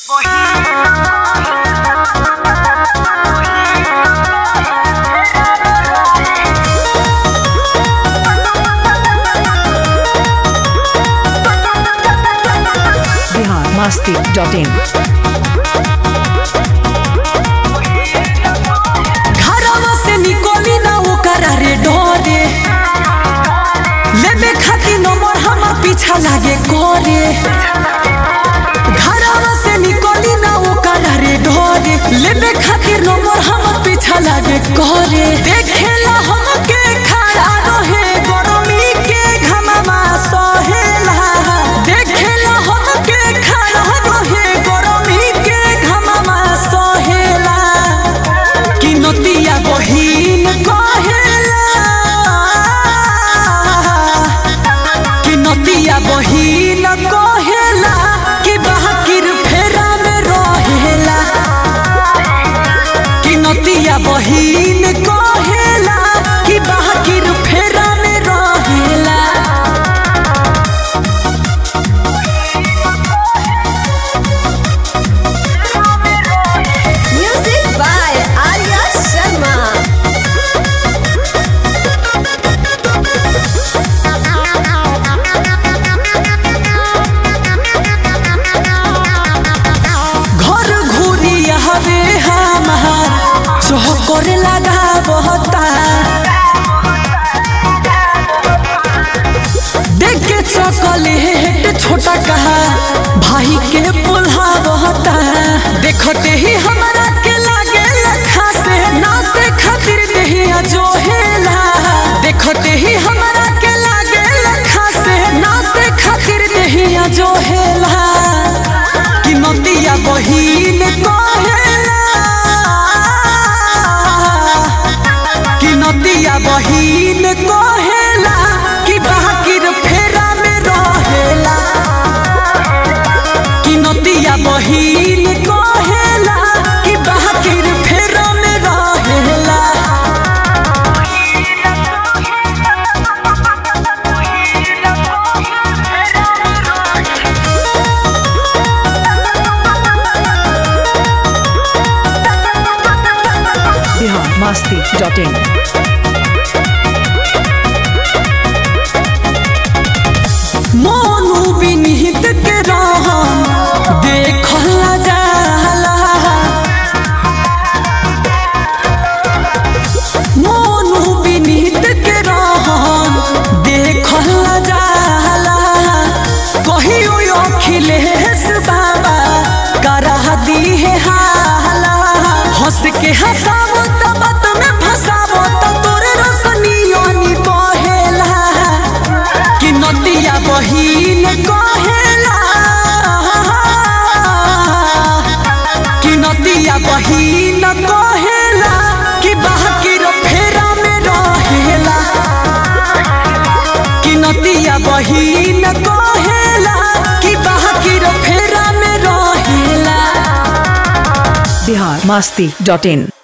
biharmasti.in घरवा से निकली ना ओकरा रे डरे लेबे खातिर नंबर हमर पीछा लागे करे। घरवा से निकली ना ओकरा रे डरे लेबे खातिर नंबर हमर पीछा लागे करे। देखेला हमके खड़ा रहे गरमी के घममा सहेला। देखेला हमके खड़ा रहे गरमी के घममा सहेला। कि नतिया बहिन कहेला कि नतिया बहिन कहेला कि बहाकिर फेरा में रहेला। कि नतिया बहिन कहेला कि बहाकिर फेरा में रहेला। Music by Arya Sharma. घर घूरी हवे हमार चौकर लगा बहता। देख के चॉकलेट छोटा कहा भाई के पुल्हा बहता। देखते ही हमारा के लागे लखा से नाचे खातिर देहिया जो हेला। देखते ही हमारा के लागे लखा से नाचे खातिर देहिया जो हेला। कि नतिया बहिन कहेला कि नतिया बहिन कहेला कि बहाकिर फेरा में रहेला। कि नतिया बहिन कहेला कि बहाकिर फेरा में रहेला। biharmasti.in मोनू विनीत के रहन देखला जाला। मोनू विनीत के रहन देखला जाला। कहियो अखिलेश बाबा करा दी है हाला। हंस के हंसावो त बात में फंसावो त तोरे रसनियोनी बहेला। कि नतिया बहिन कहेला कि नतिया बहिन कहेला कि बहाकिर फेरा में रहेला। कि नतिया बहिन कहेला कि बहाकिर फेरा में रहेला। biharmasti.in